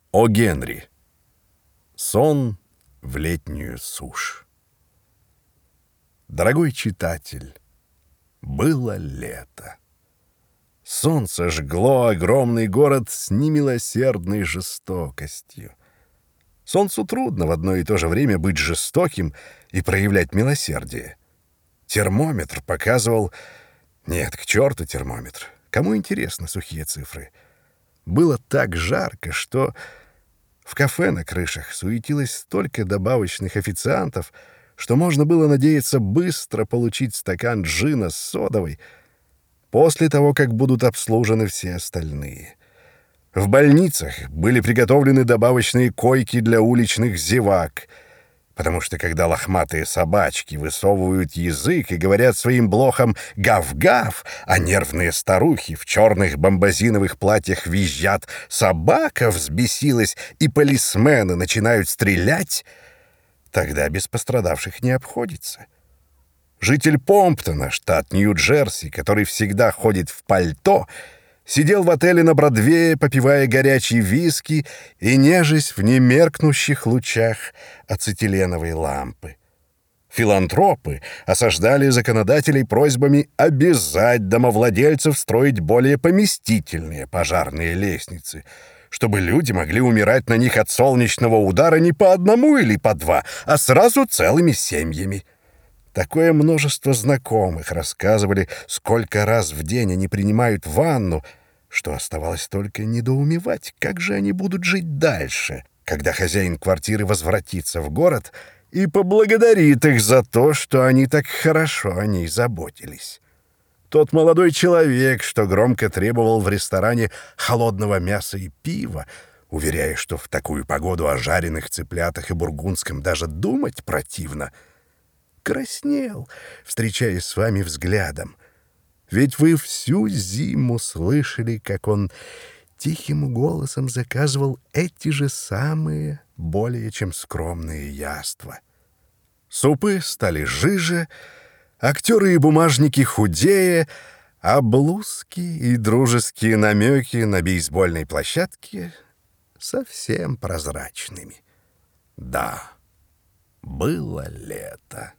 О. Генри. Сон в летнюю сушь. Дорогой читатель, было лето. Солнце жгло огромный город с немилосердной жестокостью. Солнцу трудно в одно и то же время быть жестоким и проявлять милосердие. Термометр показывал... Нет, к черту термометр. Кому интересны сухие цифры? Было так жарко, что в кафе на крышах суетилось столько добавочных официантов, что можно было надеяться быстро получить стакан джина с содовой после того, как будут обслужены все остальные. В больницах были приготовлены добавочные койки для уличных зевак, потому что когда лохматые собачки высовывают язык и говорят своим блохам «гав-гав», а нервные старухи в черных бомбазиновых платьях визжат «собака взбесилась» и полисмены начинают стрелять, тогда без пострадавших не обходится. Житель Помптона, штат Нью-Джерси, который всегда ходит в пальто, сидел в отеле на Бродвее, попивая горячий виски и нежась в немеркнущих лучах ацетиленовой лампы. Филантропы осаждали законодателей просьбами обязать домовладельцев строить более поместительные пожарные лестницы, чтобы люди могли умирать на них от солнечного удара не по одному или по два, а сразу целыми семьями. Такое множество знакомых рассказывали, сколько раз в день они принимают ванну, что оставалось только недоумевать, как же они будут жить дальше, когда хозяин квартиры возвратится в город и поблагодарит их за то, что они так хорошо о ней заботились. Тот молодой человек, что громко требовал в ресторане холодного мяса и пива, уверяя, что в такую погоду о жареных цыплятах и бургундском даже думать противно, краснел, встречаясь с вами взглядом. Ведь вы всю зиму слышали, как он тихим голосом заказывал эти же самые, более чем скромные яства. Супы стали жиже, актеры и бумажники худее, а блузки и дружеские намеки на бейсбольной площадке совсем прозрачными. Да, было лето.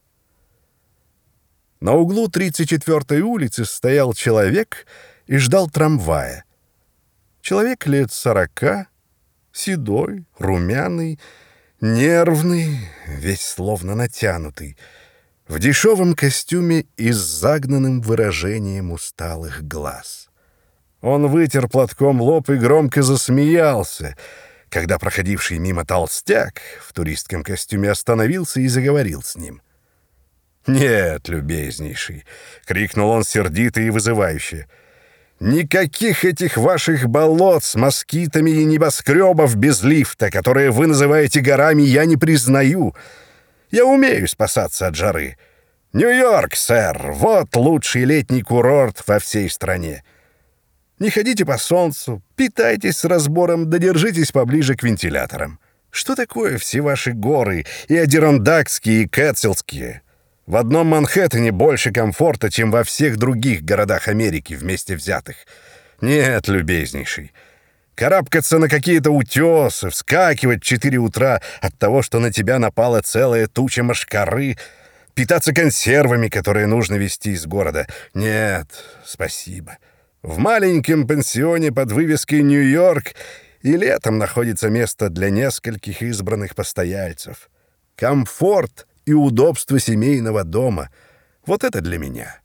На углу 34-й улицы стоял человек и ждал трамвая. Человек лет 40, седой, румяный, нервный, весь словно натянутый, в дешевом костюме и с загнанным выражением усталых глаз. Он вытер платком лоб и громко засмеялся, когда проходивший мимо толстяк в туристском костюме остановился и заговорил с ним. «Нет, любезнейший!» — крикнул он сердито и вызывающе. «Никаких этих ваших болот с москитами и небоскребов без лифта, которые вы называете горами, я не признаю. Я умею спасаться от жары. Нью-Йорк, сэр, вот лучший летний курорт во всей стране. Не ходите по солнцу, питайтесь с разбором, да держитесь поближе к вентиляторам. Что такое все ваши горы, и адирондакские, и кэтселские? В одном Манхэттене больше комфорта, чем во всех других городах Америки вместе взятых. Нет, любезнейший, карабкаться на какие-то утесы, вскакивать в 4 утра от того, что на тебя напала целая туча мошкары, питаться консервами, которые нужно везти из города. Нет, спасибо. В маленьком пансионе под вывеской «Нью-Йорк» и летом находится место для нескольких избранных постояльцев. Комфорт и удобство семейного дома — вот это для меня.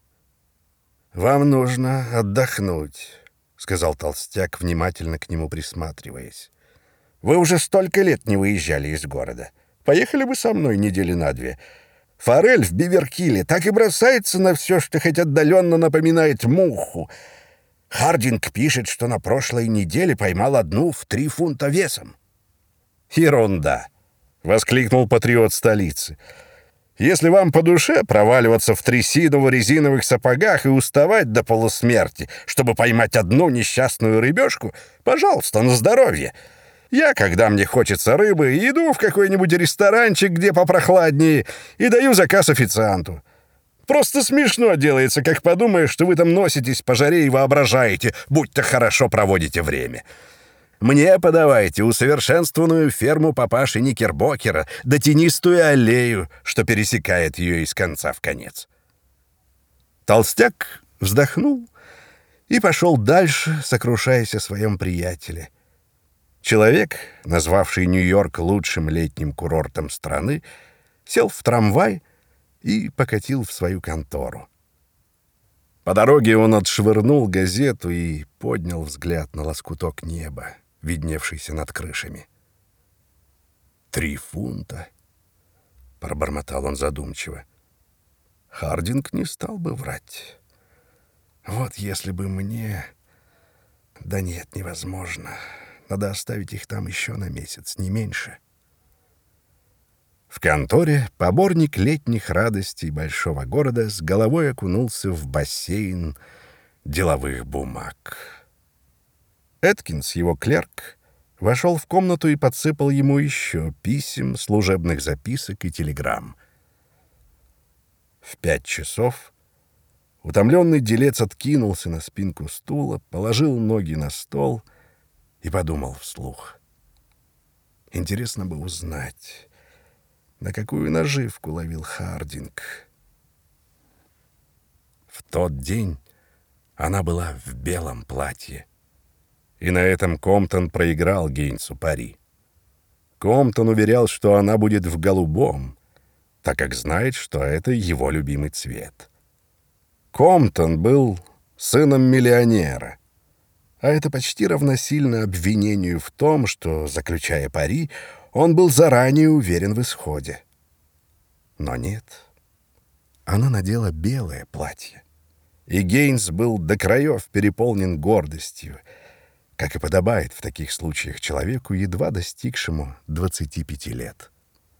«Вам нужно отдохнуть», — сказал толстяк, внимательно к нему присматриваясь. «Вы уже столько лет не выезжали из города. Поехали бы со мной недели на 2. Форель в Биверкилле так и бросается на все, что хоть отдаленно напоминает муху. Хардинг пишет, что на прошлой неделе поймал одну в 3 фунта весом». «Ерунда!» — воскликнул патриот столицы. «Если вам по душе проваливаться в трясиново-резиновых сапогах и уставать до полусмерти, чтобы поймать одну несчастную рыбешку, пожалуйста, на здоровье. Я, когда мне хочется рыбы, иду в какой-нибудь ресторанчик, где попрохладнее, и даю заказ официанту. Просто смешно делается, как подумаешь, что вы там носитесь по жаре и воображаете, будто хорошо проводите время. Мне подавайте усовершенствованную ферму папаши Никербокера, да тенистую аллею, что пересекает ее из конца в конец». Толстяк вздохнул и пошел дальше, сокрушаясь о своем приятеле. Человек, назвавший Нью-Йорк лучшим летним курортом страны, сел в трамвай и покатил в свою контору. По дороге он отшвырнул газету и поднял взгляд на лоскуток неба, видневшийся над крышами. 3 фунта, — пробормотал он задумчиво. Хардинг не стал бы врать. Вот если бы мне... Да нет, невозможно. Надо оставить их там еще на месяц, не меньше. В конторе поборник летних радостей большого города с головой окунулся в бассейн деловых бумаг. Эткинс, его клерк, вошел в комнату и подсыпал ему еще писем, служебных записок и телеграмм. В 5 часов утомленный делец откинулся на спинку стула, положил ноги на стол и подумал вслух. Интересно бы узнать, на какую наживку ловил Хардинг. В тот день она была в белом платье, и на этом Комптон проиграл Гейнсу пари. Комптон уверял, что она будет в голубом, так как знает, что это его любимый цвет. Комптон был сыном миллионера, а это почти равносильно обвинению в том, что, заключая пари, он был заранее уверен в исходе. Но нет, она надела белое платье, и Гейнс был до краев переполнен гордостью, как и подобает в таких случаях человеку, едва достигшему 25 лет.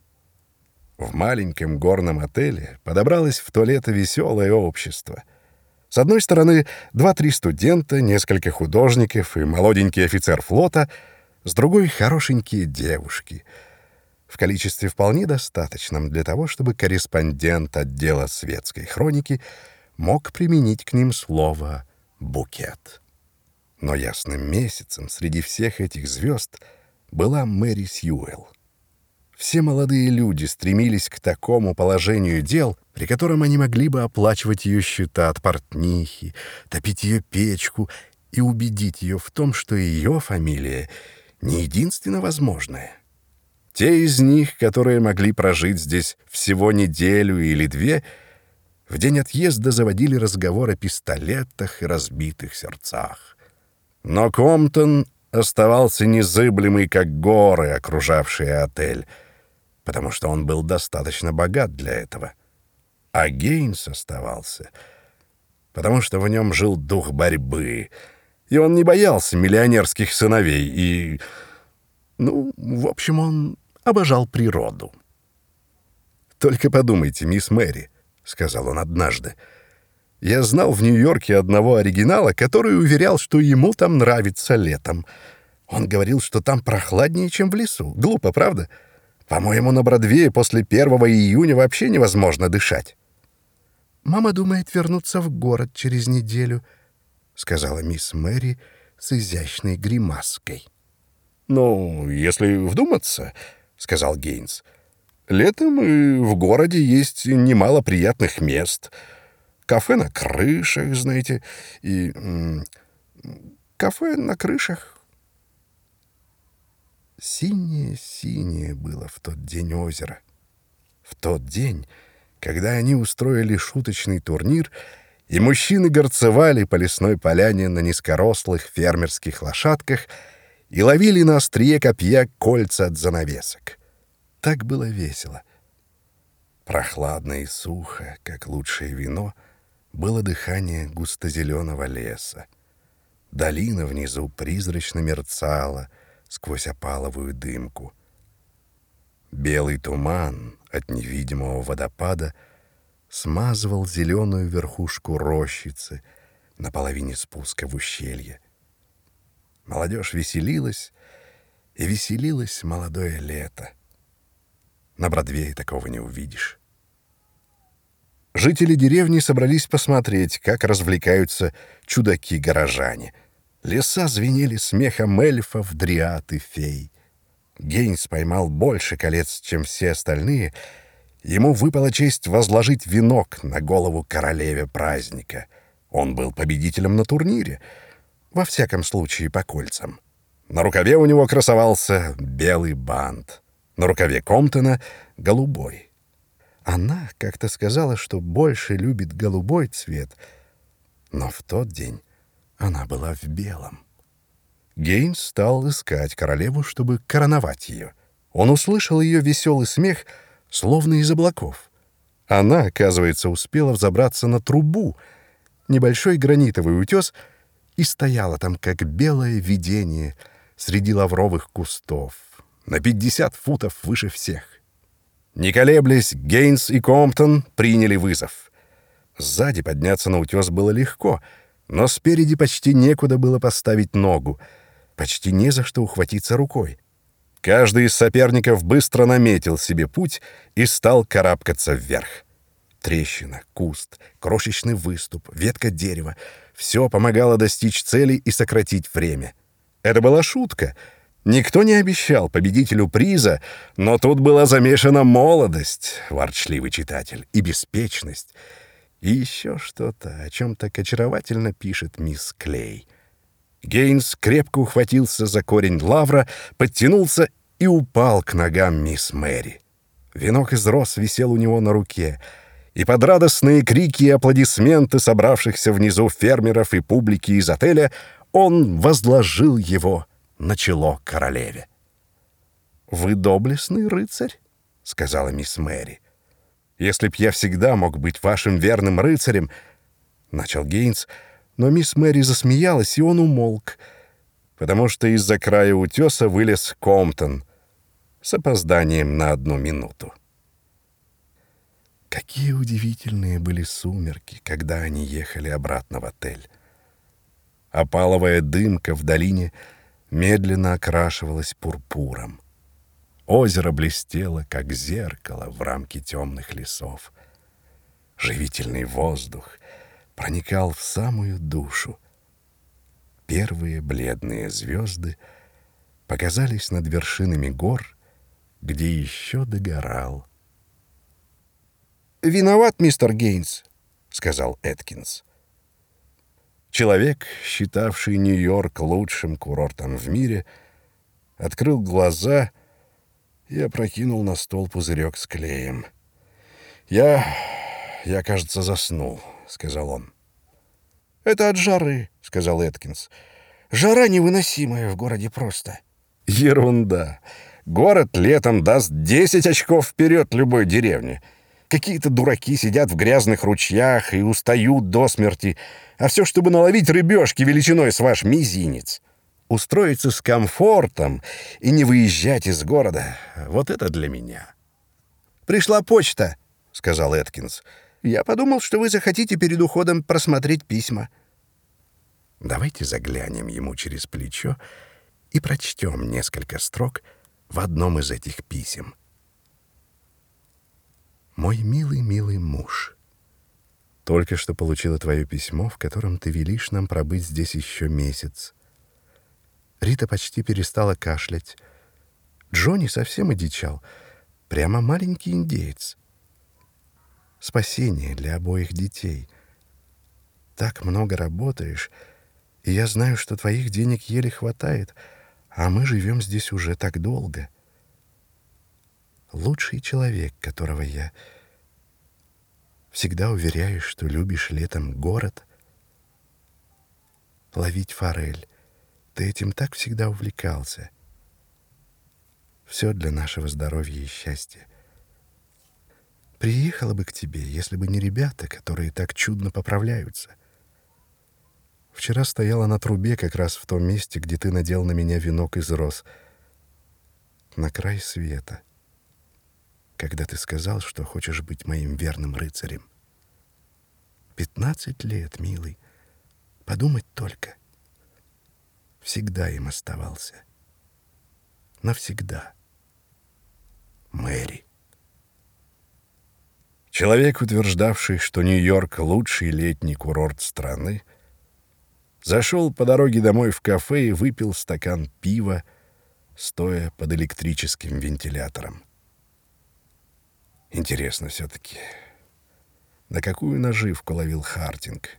В маленьком горном отеле подобралось в то лето веселое общество. С одной стороны, 2-3 студента, несколько художников и молоденький офицер флота, с другой — хорошенькие девушки, в количестве вполне достаточном для того, чтобы корреспондент отдела светской хроники мог применить к ним слово «букет». Но ясным месяцем среди всех этих звезд была Мэри Сьюэлл. Все молодые люди стремились к такому положению дел, при котором они могли бы оплачивать ее счета от портнихи, топить ее печку и убедить ее в том, что ее фамилия не единственно возможная. Те из них, которые могли прожить здесь всего неделю или 2, в день отъезда заводили разговор о пистолетах и разбитых сердцах. Но Комптон оставался незыблемый, как горы, окружавшие отель, потому что он был достаточно богат для этого. А Гейнс оставался, потому что в нем жил дух борьбы, и он не боялся миллионерских сыновей, и... в общем, он обожал природу. «Только подумайте, мисс Мэри», — сказал он однажды, — «я знал в Нью-Йорке одного оригинала, который уверял, что ему там нравится летом. Он говорил, что там прохладнее, чем в лесу. Глупо, правда? По-моему, на Бродвее после 1 июня вообще невозможно дышать». «Мама думает вернуться в город через неделю», — сказала мисс Мэри с изящной гримаской. «Если вдуматься, — сказал Гейнс, — летом и в городе есть немало приятных мест. Кафе на крышах, знаете, и... кафе на крышах». Синее-синее было в тот день озеро. В тот день, когда они устроили шуточный турнир, и мужчины горцевали по лесной поляне на низкорослых фермерских лошадках и ловили на острие копья кольца от занавесок. Так было весело. Прохладно и сухо, как лучшее вино, было дыхание густозеленого леса. Долина внизу призрачно мерцала сквозь опаловую дымку. Белый туман от невидимого водопада смазывал зеленую верхушку рощицы на половине спуска в ущелье. Молодежь веселилась, и веселилось молодое лето. На Бродвее такого не увидишь. Жители деревни собрались посмотреть, как развлекаются чудаки-горожане. Леса звенели смехом эльфов, дриад и фей. Гейнс поймал больше колец, чем все остальные. Ему выпала честь возложить венок на голову королеве праздника. Он был победителем на турнире, во всяком случае по кольцам. На рукаве у него красовался белый бант, на рукаве Комптона — голубой. Она как-то сказала, что больше любит голубой цвет, но в тот день она была в белом. Гейнс стал искать королеву, чтобы короновать ее. Он услышал ее веселый смех, словно из облаков. Она, оказывается, успела взобраться на трубу, небольшой гранитовый утес, и стояла там, как белое видение, среди лавровых кустов, на 50 футов выше всех. Не колеблясь, Гейнс и Комптон приняли вызов. Сзади подняться на утес было легко, но спереди почти некуда было поставить ногу, почти не за что ухватиться рукой. Каждый из соперников быстро наметил себе путь и стал карабкаться вверх. Трещина, куст, крошечный выступ, ветка дерева — все помогало достичь цели и сократить время. Это была шутка. Никто не обещал победителю приза, но тут была замешана молодость, ворчливый читатель, и беспечность, и еще что-то, о чем так очаровательно пишет мисс Клей. Гейнс крепко ухватился за корень лавра, подтянулся и упал к ногам мисс Мэри. Венок из роз висел у него на руке, и под радостные крики и аплодисменты собравшихся внизу фермеров и публики из отеля он возложил его на чело королеве. «Вы доблестный рыцарь», — сказала мисс Мэри. «Если б я всегда мог быть вашим верным рыцарем», — начал Гейнс, но мисс Мэри засмеялась, и он умолк, потому что из-за края утеса вылез Комптон с опозданием на 1 минуту. Какие удивительные были сумерки, когда они ехали обратно в отель. Опаловая дымка в долине медленно окрашивалась пурпуром. Озеро блестело, как зеркало в рамке темных лесов. Живительный воздух проникал в самую душу. Первые бледные звезды показались над вершинами гор, где еще догорал. «Виноват, мистер Гейнс», — сказал Эткинс. Человек, считавший Нью-Йорк лучшим курортом в мире, открыл глаза и опрокинул на стол пузырек с клеем. «Я, кажется, заснул», — сказал он. «Это от жары», — сказал Эткинс. «Жара невыносимая в городе просто». «Ерунда. Город летом даст 10 очков вперед любой деревне. Какие-то дураки сидят в грязных ручьях и устают до смерти, а все, чтобы наловить рыбешки величиной с ваш мизинец. Устроиться с комфортом и не выезжать из города — вот это для меня». «Пришла почта», — сказал Эткинс. «Я подумал, что вы захотите перед уходом просмотреть письма». Давайте заглянем ему через плечо и прочтем несколько строк в одном из этих писем. «Мой милый муж, только что получила твое письмо, в котором ты велишь нам пробыть здесь еще месяц. Рита почти перестала кашлять. Джонни совсем одичал, прямо маленький индеец. Спасение для обоих детей. Так много работаешь, и я знаю, что твоих денег еле хватает, а мы живем здесь уже так долго. Лучший человек, которого я... Всегда уверяешь, что любишь летом город. Ловить форель. Ты этим так всегда увлекался. Все для нашего здоровья и счастья. Приехала бы к тебе, если бы не ребята, которые так чудно поправляются. Вчера стояла на трубе как раз в том месте, где ты надел на меня венок из роз. На край света. Когда ты сказал, что хочешь быть моим верным рыцарем. 15 лет, милый. Подумать только. Всегда им оставался. Навсегда. Мэри. Человек, утверждавший, что Нью-Йорк — лучший летний курорт страны, Зашел по дороге домой в кафе и выпил стакан пива, стоя под электрическим вентилятором. Интересно все-таки, на какую наживку ловил Хардинг?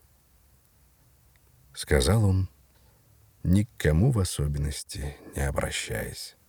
Сказал он, ни к кому в особенности не обращаясь.